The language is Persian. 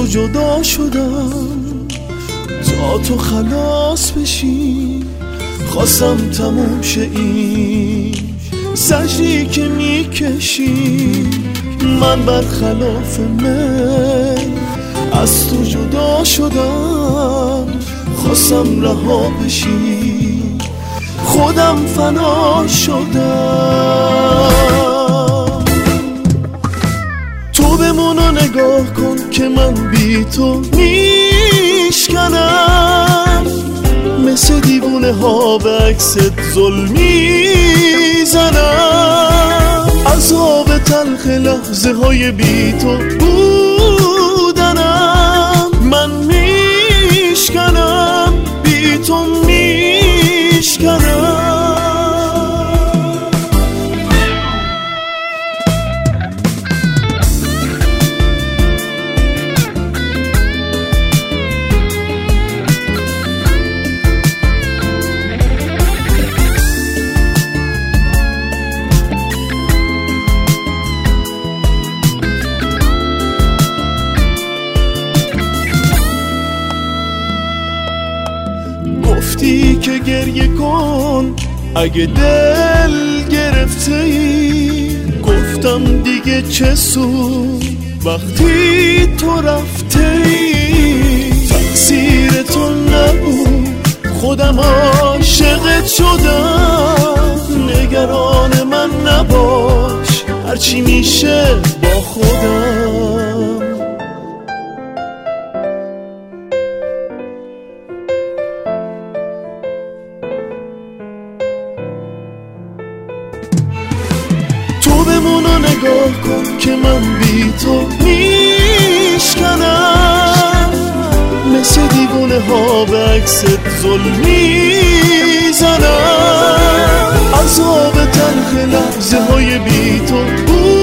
تو جدا شدم تا تو خلاص بشی، خواستم تموم شه این زجری که میکشی. من برخلاف من از تو جدا شدم، خواستم رها بشی، خودم فنا شدم. تو بمون و نگاه کن که من بی تو میشکنم، مثل دیوونه ها به عکست ظلمی زنم. عذاب تلخ لحظه های بی تو بودنم، من میشکنم بی تو میشکنم. گفتی که گریه کن اگه دل گرفته ای، گفتم دیگه چه سود وقتی تو رفته ای. تقصیر تو نبود خودم عاشقت شدم، نگران من نباش هرچی میشه با خودم. تو بمون و نگاه کن که من بی تو میشکنم، مثل دیوونه ها به عکست ظلمی زنم. عذاب تلخ لحظه های بی تو